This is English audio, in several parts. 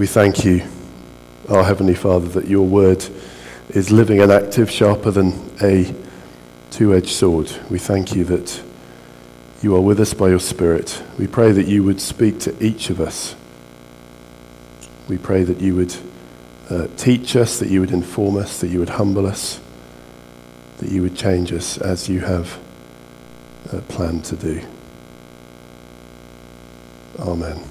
We thank you, our Heavenly Father, that your word is living and active, sharper than a two-edged sword. We thank you that you are with us by your Spirit. We pray that you would speak to each of us. We pray that you would teach us, that you would inform us, that you would humble us, that you would change us as you have planned to do. Amen.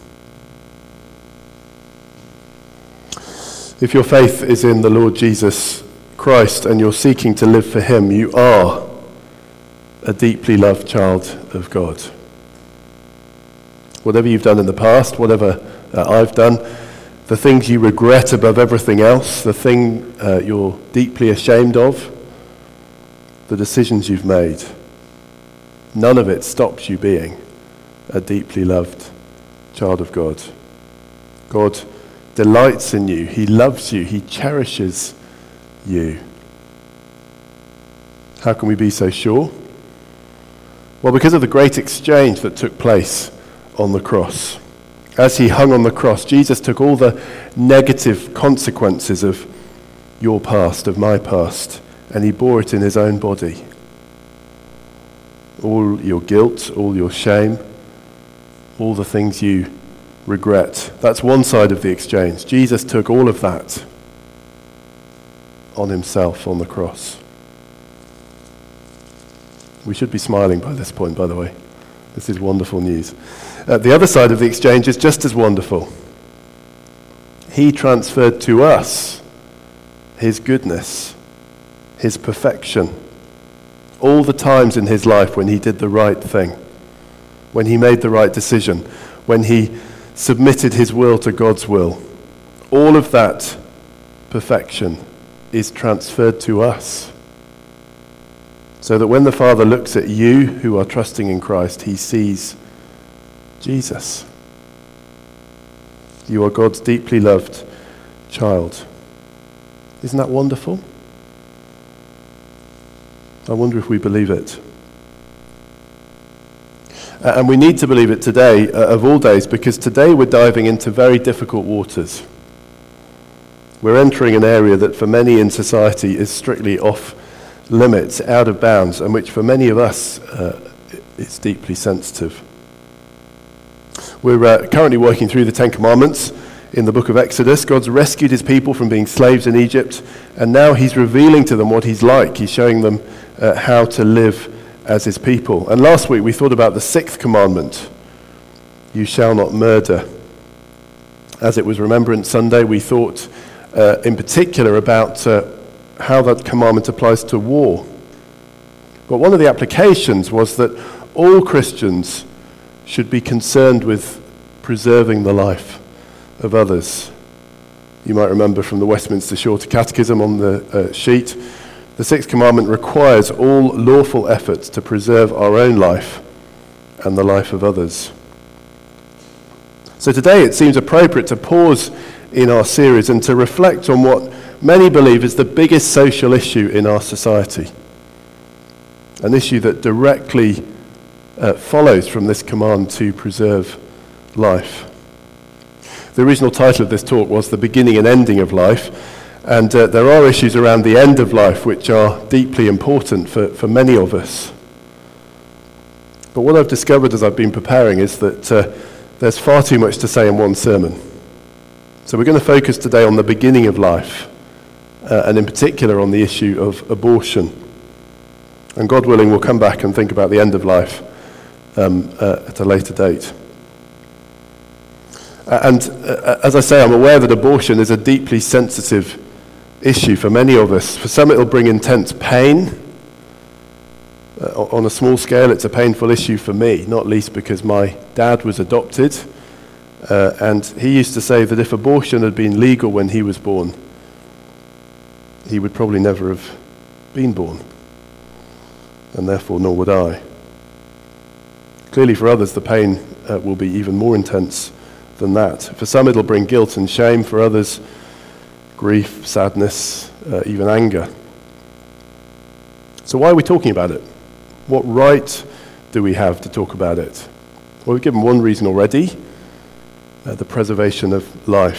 If your faith is in the Lord Jesus Christ and you're seeking to live for him, you are a deeply loved child of God. Whatever you've done in the past, whatever I've done, the things you regret above everything else, the thing you're deeply ashamed of, the decisions you've made, none of it stops you being a deeply loved child of God. God delights in you. He loves you. He cherishes you. How can we be so sure? Well, because of the great exchange that took place on the cross. As he hung on the cross, Jesus took all the negative consequences of your past, of my past, and he bore it in his own body. All your guilt, all your shame, all the things you regret. That's one side of the exchange. Jesus took all of that on himself on the cross. We should be smiling by this point, by the way. This is wonderful news. The other side of the exchange is just as wonderful. He transferred to us his goodness, his perfection, all the times in his life when he did the right thing, when he made the right decision, when he submitted his will to God's will. All of that perfection is transferred to us. So that when the Father looks at you who are trusting in Christ, he sees Jesus. You are God's deeply loved child. Isn't that wonderful? I wonder if we believe it. And we need to believe it today, of all days, because today we're diving into very difficult waters. We're entering an area that for many in society is strictly off limits, out of bounds, and which for many of us is deeply sensitive. We're currently working through the Ten Commandments in the book of Exodus. God's rescued his people from being slaves in Egypt, and now he's revealing to them what he's like. He's showing them how to live as his people. And last week we thought about the sixth commandment, you shall not murder. As it was Remembrance Sunday, we thought in particular about how that commandment applies to war. But one of the applications was that all Christians should be concerned with preserving the life of others. You might remember from the Westminster Shorter Catechism on the sheet, the sixth commandment requires all lawful efforts to preserve our own life and the life of others. So today it seems appropriate to pause in our series and to reflect on what many believe is the biggest social issue in our society. An issue that directly follows from this command to preserve life. The original title of this talk was The Beginning and Ending of Life. And there are issues around the end of life which are deeply important for many of us. But what I've discovered as I've been preparing is that there's far too much to say in one sermon. So we're going to focus today on the beginning of life, and in particular on the issue of abortion. And God willing, we'll come back and think about the end of life at a later date. And as I say, I'm aware that abortion is a deeply sensitive issue for many of us. For some, it'll bring intense pain. On a small scale, it's a painful issue for me, not least because my dad was adopted. And he used to say that if abortion had been legal when he was born, he would probably never have been born. And therefore, nor would I. Clearly, for others, the pain will be even more intense than that. For some, it'll bring guilt and shame. For others, grief, sadness, even anger. So why are we talking about it? What right do we have to talk about it? Well, we've given one reason already, the preservation of life.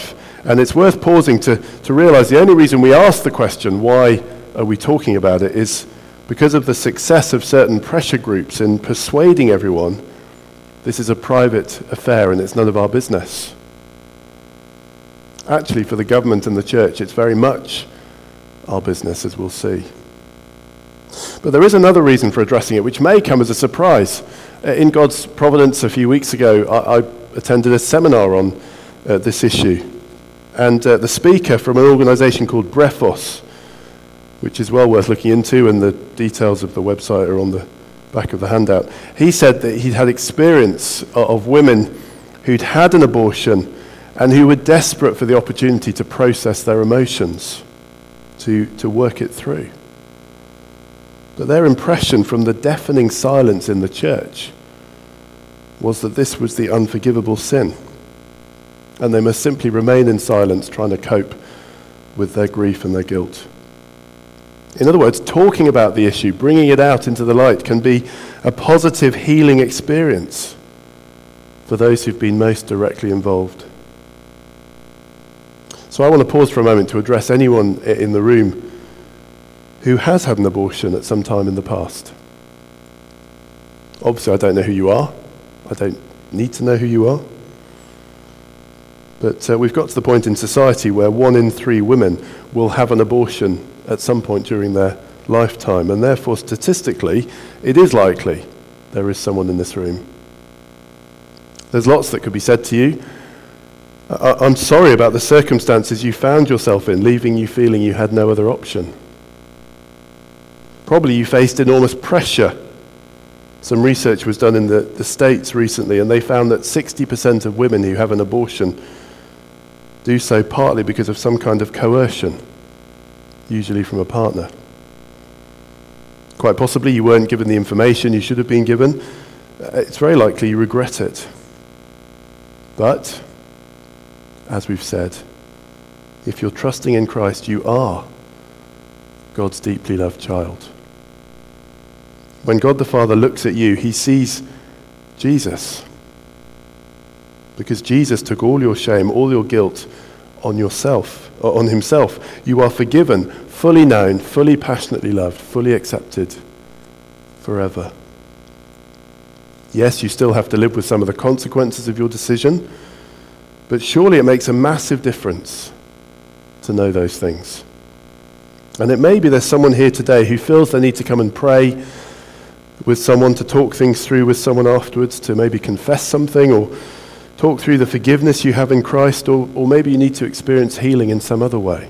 And it's worth pausing to realize the only reason we ask the question, why are we talking about it, is because of the success of certain pressure groups in persuading everyone this is a private affair and it's none of our business. Actually, for the government and the church, it's very much our business, as we'll see. But there is another reason for addressing it, which may come as a surprise. In God's providence a few weeks ago, I attended a seminar on this issue. And the speaker from an organization called Brephos, which is well worth looking into, and the details of the website are on the back of the handout. He said that he'd had experience of women who'd had an abortion and who were desperate for the opportunity to process their emotions, to work it through. But their impression from the deafening silence in the church was that this was the unforgivable sin, and they must simply remain in silence trying to cope with their grief and their guilt. In other words, talking about the issue, bringing it out into the light, can be a positive healing experience for those who've been most directly involved. So I want to pause for a moment to address anyone in the room who has had an abortion at some time in the past. Obviously, I don't know who you are. I don't need to know who you are. But we've got to the point in society where 1 in 3 women will have an abortion at some point during their lifetime, and therefore statistically it is likely there is someone in this room. There's lots that could be said to you. I'm sorry about the circumstances you found yourself in, leaving you feeling you had no other option. Probably you faced enormous pressure. Some research was done in the States recently, and they found that 60% of women who have an abortion do so partly because of some kind of coercion, usually from a partner. Quite possibly you weren't given the information you should have been given. It's very likely you regret it. But, as we've said, if you're trusting in Christ, you are God's deeply loved child. When God the Father looks at you, he sees Jesus. Because Jesus took all your shame, all your guilt on himself. You are forgiven, fully known, fully passionately loved, fully accepted forever. Yes, you still have to live with some of the consequences of your decision, but surely it makes a massive difference to know those things. And it may be there's someone here today who feels they need to come and pray with someone, to talk things through with someone afterwards, to maybe confess something or talk through the forgiveness you have in Christ, or maybe you need to experience healing in some other way.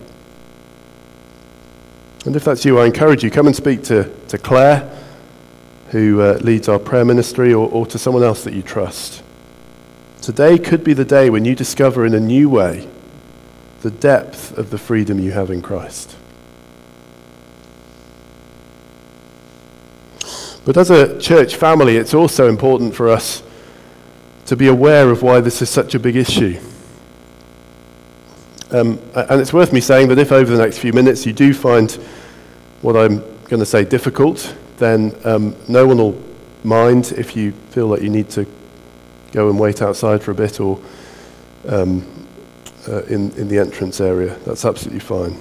And if that's you, I encourage you, come and speak to Claire, who leads our prayer ministry, or to someone else that you trust. Today could be the day when you discover in a new way the depth of the freedom you have in Christ. But as a church family, it's also important for us to be aware of why this is such a big issue. And it's worth me saying that if over the next few minutes you do find what I'm going to say difficult, then no one will mind if you feel like you need to go and wait outside for a bit, or in the entrance area. That's absolutely fine.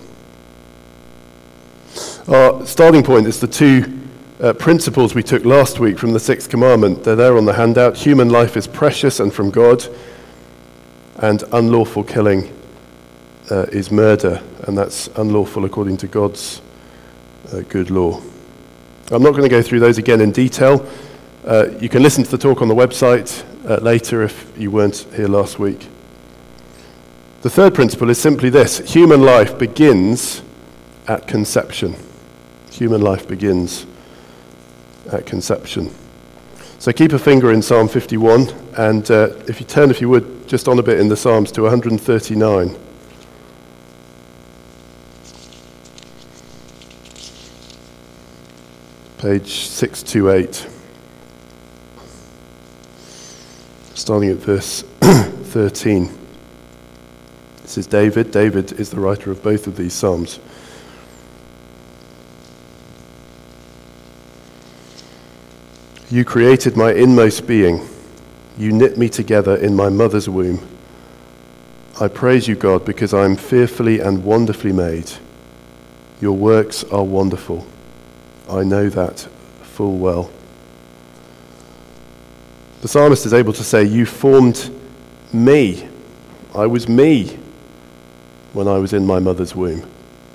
Our starting point is the 2 principles we took last week from the 6th commandment. They're there on the handout. Human life is precious and from God, and unlawful killing is murder, and that's unlawful according to God's good law. I'm not going to go through those again in detail. You can listen to the talk on the website later if you weren't here last week. The 3rd principle is simply this: human life begins at conception. Human life begins at conception. So keep a finger in Psalm 51, and if you turn, if you would, just on a bit in the Psalms to 139. Page 628. Starting at verse 13. This is David. David is the writer of both of these Psalms. You created my inmost being. You knit me together in my mother's womb. I praise you, God, because I am fearfully and wonderfully made. Your works are wonderful. I know that full well. The psalmist is able to say, you formed me. I was me when I was in my mother's womb.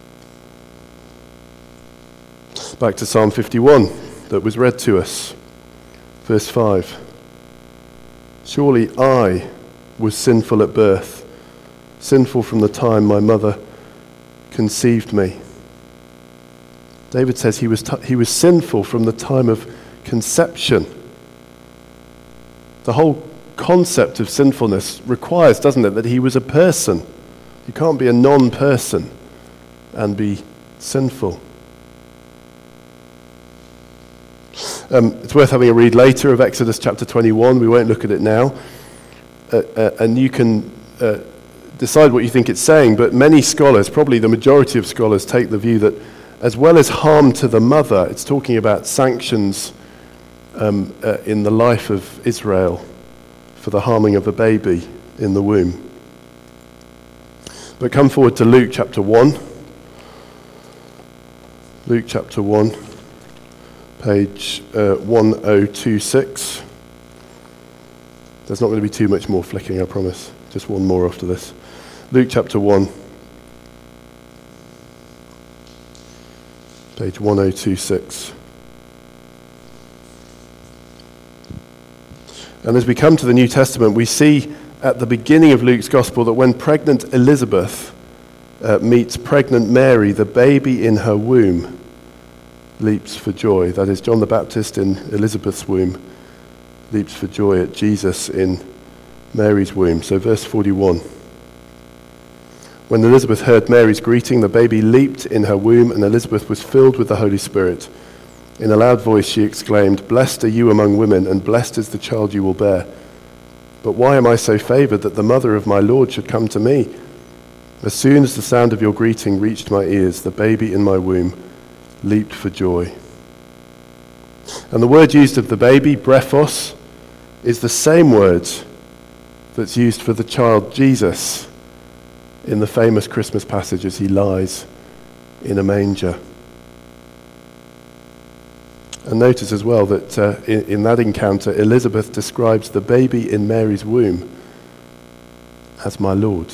Back to Psalm 51 that was read to us. Verse 5. Surely I was sinful at birth, sinful from the time my mother conceived me. David says he was sinful from the time of conception. The whole concept of sinfulness requires, doesn't it, that he was a person. You can't be a non-person and be sinful. It's worth having a read later of Exodus chapter 21. We won't look at it now. And you can decide what you think it's saying, but many scholars, probably the majority of scholars, take the view that as well as harm to the mother, it's talking about sanctions in the life of Israel for the harming of a baby in the womb. But come forward to Luke chapter 1. Luke chapter 1, page 1026. There's not going to be too much more flicking, I promise. Just one more after this. Luke chapter 1, page 1026. And as we come to the New Testament, we see at the beginning of Luke's Gospel that when pregnant Elizabeth meets pregnant Mary, the baby in her womb leaps for joy. That is, John the Baptist in Elizabeth's womb leaps for joy at Jesus in Mary's womb. So verse 41. When Elizabeth heard Mary's greeting, the baby leaped in her womb, and Elizabeth was filled with the Holy Spirit. In a loud voice she exclaimed, "Blessed are you among women, and blessed is the child you will bear. But why am I so favored that the mother of my Lord should come to me? As soon as the sound of your greeting reached my ears, the baby in my womb leaped for joy." And the word used of the baby, brephos, is the same word that's used for the child Jesus in the famous Christmas passage as he lies in a manger. And notice as well that in that encounter, Elizabeth describes the baby in Mary's womb as my Lord.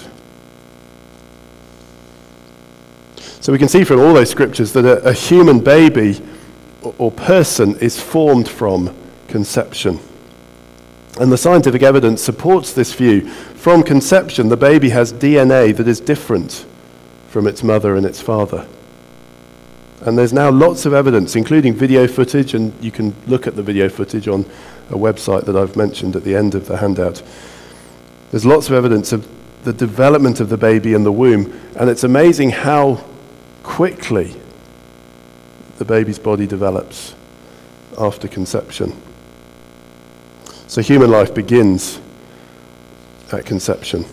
So we can see from all those scriptures that a human baby or person is formed from conception. And the scientific evidence supports this view. From conception, the baby has DNA that is different from its mother and its father. And there's now lots of evidence, including video footage, and you can look at the video footage on a website that I've mentioned at the end of the handout. There's lots of evidence of the development of the baby in the womb, and it's amazing how quickly the baby's body develops after conception. So human life begins at conception.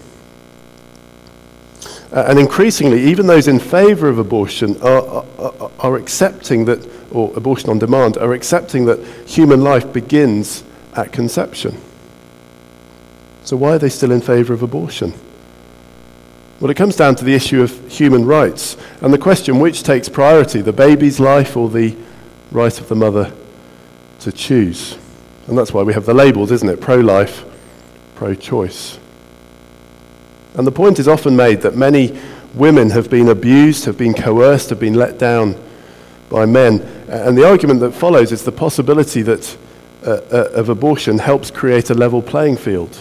And increasingly, even those in favour of abortion are accepting that, or abortion on demand, are accepting that human life begins at conception. So why are they still in favour of abortion? Well, it comes down to the issue of human rights and the question which takes priority, the baby's life or the right of the mother to choose. And that's why we have the labels, isn't it? Pro-life, pro-choice. And the point is often made that many women have been abused, have been coerced, have been let down by men. And the argument that follows is the possibility that of abortion helps create a level playing field.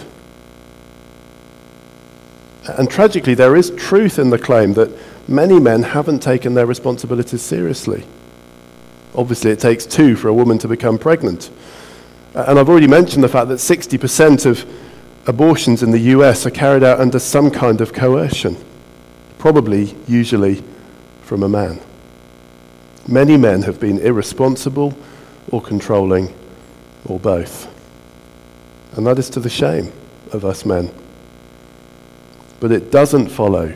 And tragically, there is truth in the claim that many men haven't taken their responsibilities seriously. Obviously, it takes two for a woman to become pregnant. And I've already mentioned the fact that 60% of abortions in the US are carried out under some kind of coercion, probably, usually, from a man. Many men have been irresponsible or controlling or both. And that is to the shame of us men. But it doesn't follow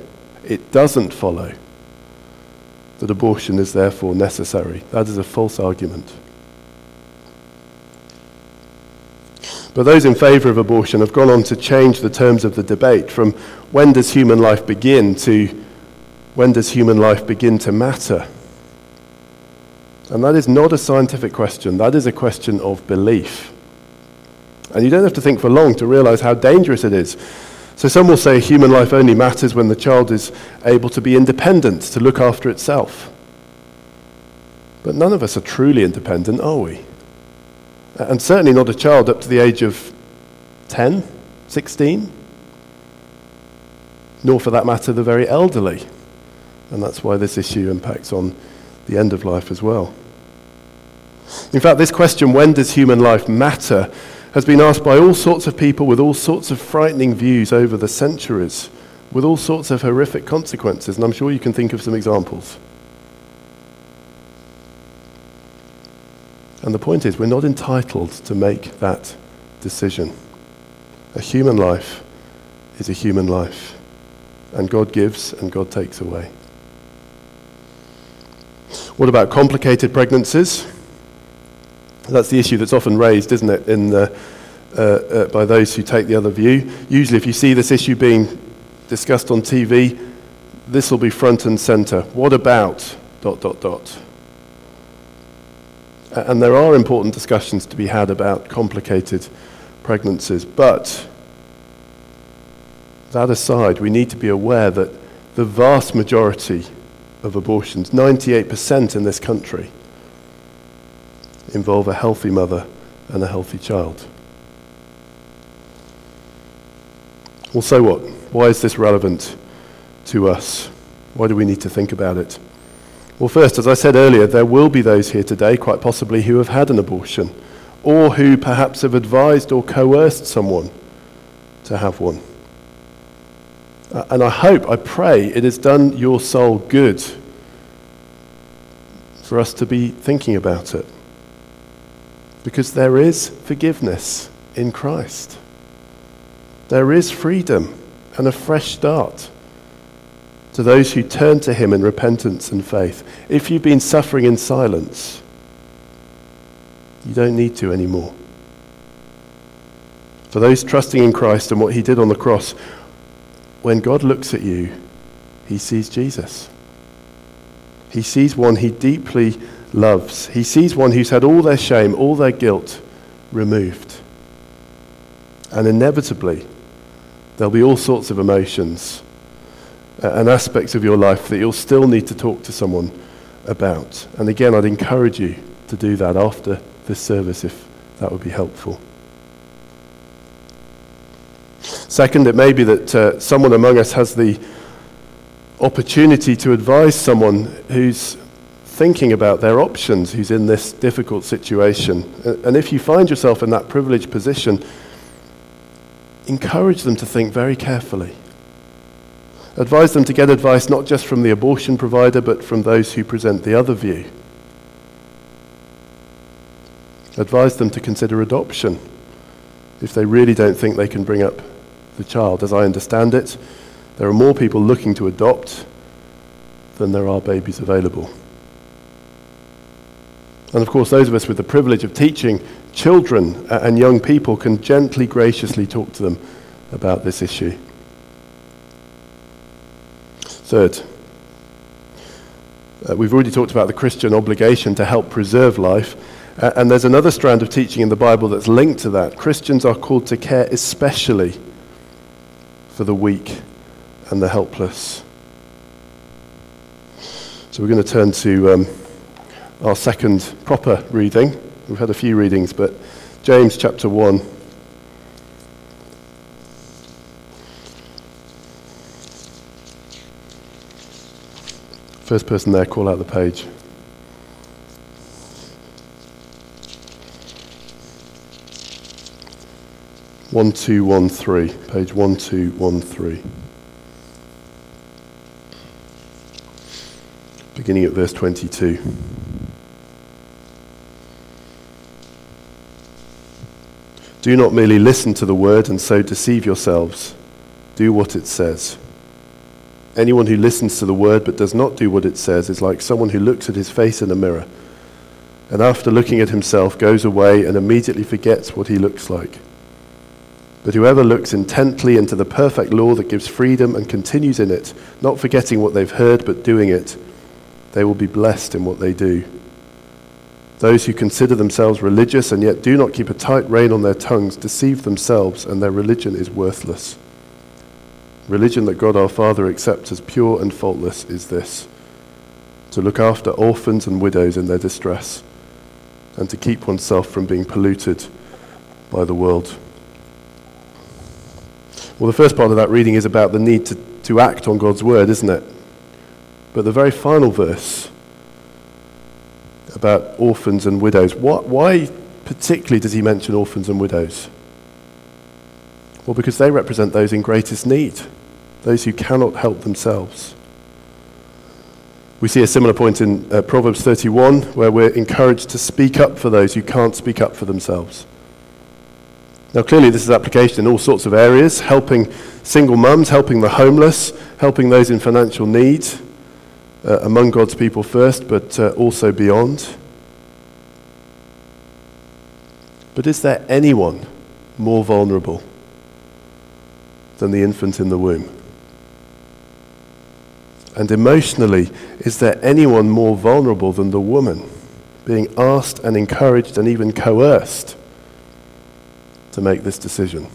that abortion is therefore necessary. That is a false argument. But those in favour of abortion have gone on to change the terms of the debate from when does human life begin to when does human life begin to matter? And that is not a scientific question, that is a question of belief. And you don't have to think for long to realise how dangerous it is. So some will say human life only matters when the child is able to be independent, to look after itself. But none of us are truly independent, are we? And certainly not a child up to the age of 10, 16, nor for that matter the very elderly. And that's why this issue impacts on the end of life as well. In fact, this question, when does human life matter, has been asked by all sorts of people with all sorts of frightening views over the centuries, with all sorts of horrific consequences, and I'm sure you can think of some examples. And the point is, we're not entitled to make that decision. A human life is a human life, and God gives and God takes away. What about complicated pregnancies? That's the issue that's often raised, isn't it, by those who take the other view. Usually if you see this issue being discussed on TV, this will be front and centre. What about ... And there are important discussions to be had about complicated pregnancies, but that aside, we need to be aware that the vast majority of abortions, 98% in this country, involve a healthy mother and a healthy child. Well, so what? Why is this relevant to us? Why do we need to think about it? Well, first, as I said earlier, there will be those here today, quite possibly, who have had an abortion, or who perhaps have advised or coerced someone to have one. And I hope, I pray, it has done your soul good for us to be thinking about it. Because there is forgiveness in Christ. There is freedom and a fresh start to those who turn to him in repentance and faith. If you've been suffering in silence, you don't need to anymore. For those trusting in Christ and what he did on the cross, when God looks at you, he sees Jesus. He sees one he deeply loves. He sees one who's had all their shame, all their guilt removed. And inevitably, there'll be all sorts of emotions and aspects of your life that you'll still need to talk to someone about. And again, I'd encourage you to do that after this service if that would be helpful. Second, it may be that someone among us has the opportunity to advise someone who's thinking about their options, who's in this difficult situation. And if you find yourself in that privileged position, encourage them to think very carefully. Advise them to get advice not just from the abortion provider, but from those who present the other view. Advise them to consider adoption if they really don't think they can bring up the child. As I understand it, there are more people looking to adopt than there are babies available. And of course, those of us with the privilege of teaching children and young people can gently, graciously talk to them about this issue. Third, we've already talked about the Christian obligation to help preserve life, and there's another strand of teaching in the Bible that's linked to that. Christians are called to care especially for the weak and the helpless. So we're going to turn to our second proper reading. We've had a few readings, but James chapter 1. First person there, call out the page. page 1213. Beginning at verse 22. Do not merely listen to the word and so deceive yourselves. Do what it says. Anyone who listens to the word but does not do what it says is like someone who looks at his face in a mirror and after looking at himself goes away and immediately forgets what he looks like. But whoever looks intently into the perfect law that gives freedom and continues in it, not forgetting what they've heard but doing it, they will be blessed in what they do. Those who consider themselves religious and yet do not keep a tight rein on their tongues deceive themselves, and their religion is worthless. Religion that God our Father accepts as pure and faultless is this: to look after orphans and widows in their distress, and to keep oneself from being polluted by the world. Well, the first part of that reading is about the need to act on God's word, isn't it? But the very final verse about orphans and widows, why particularly does he mention orphans and widows? Well, because they represent those in greatest need, those who cannot help themselves. We see a similar point in Proverbs 31, where we're encouraged to speak up for those who can't speak up for themselves. Now, clearly this is application in all sorts of areas: helping single mums, helping the homeless, helping those in financial need, among God's people first, but also beyond. But is there anyone more vulnerable than the infant in the womb? And emotionally, is there anyone more vulnerable than the woman, being asked and encouraged and even coerced to make this decision?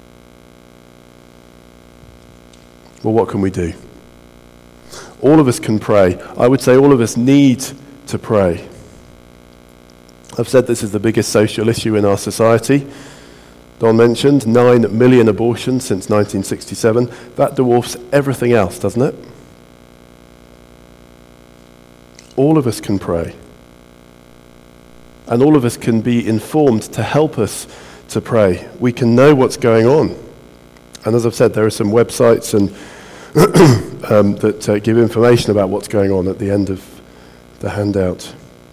Well, what can we do? All of us can pray. I would say all of us need to pray. I've said this is the biggest social issue in our society. Don mentioned 9 million abortions since 1967. That dwarfs everything else, doesn't it? All of us can pray. And all of us can be informed to help us to pray. We can know what's going on. And as I've said, there are some websites and that give information about what's going on at the end of the handout.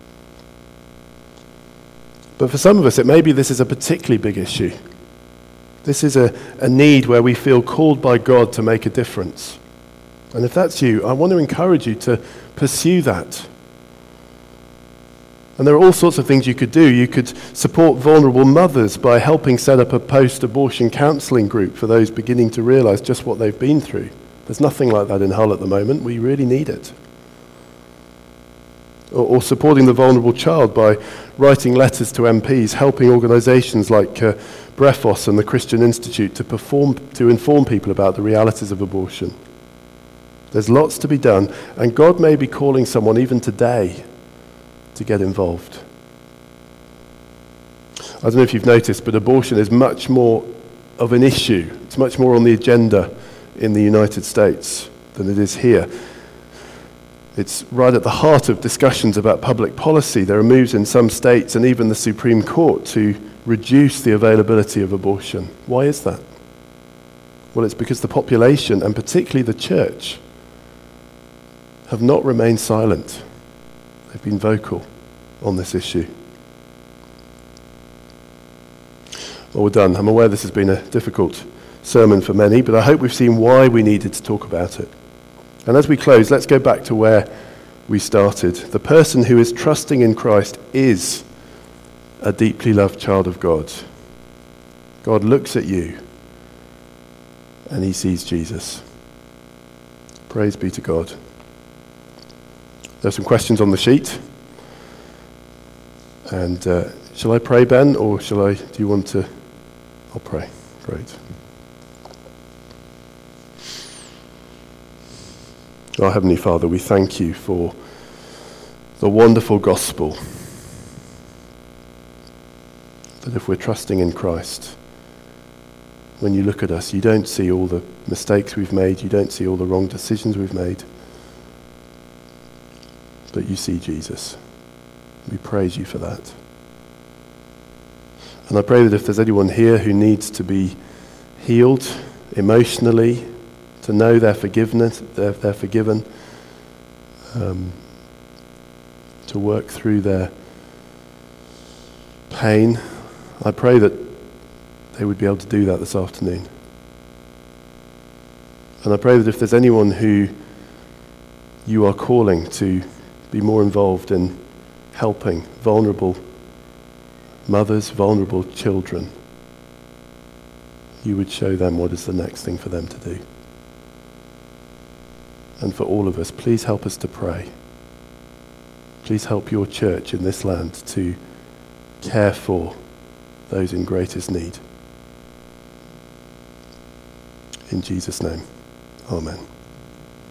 But for some of us, it may be this is a particularly big issue. This is a need where we feel called by God to make a difference. And if that's you, I want to encourage you to pursue that. And there are all sorts of things you could do. You could support vulnerable mothers by helping set up a post-abortion counselling group for those beginning to realise just what they've been through. There's nothing like that in Hull at the moment. We really need it. Or supporting the vulnerable child by writing letters to MPs, helping organisations like Brefos and the Christian Institute to inform people about the realities of abortion. There's lots to be done, and God may be calling someone even today to get involved. I don't know if you've noticed, but abortion is much more of an issue. It's much more on the agenda in the United States than it is here. It's right at the heart of discussions about public policy. There are moves in some states and even the Supreme Court to reduce the availability of abortion. Why is that? Well, it's because the population, and particularly the church, have not remained silent. They've been vocal on this issue. Well, we're done. I'm aware this has been a difficult sermon for many, but I hope we've seen why we needed to talk about it. And as we close, let's go back to where we started. The person who is trusting in Christ is a deeply loved child of God. God looks at you and he sees Jesus. Praise be to God. There's some questions on the sheet. And shall I pray, Ben, or do you want to? I'll pray. Great. Our Heavenly Father, we thank you for the wonderful gospel that if we're trusting in Christ, when you look at us, you don't see all the mistakes we've made, you don't see all the wrong decisions we've made, but you see Jesus. We praise you for that. And I pray that if there's anyone here who needs to be healed emotionally, to know they're forgiveness, they're forgiven, to work through their pain, I pray that they would be able to do that this afternoon. And I pray that if there's anyone who you are calling to be more involved in helping vulnerable mothers, vulnerable children, you would show them what is the next thing for them to do. And for all of us, please help us to pray. Please help your church in this land to care for those in greatest need. In Jesus' name, amen.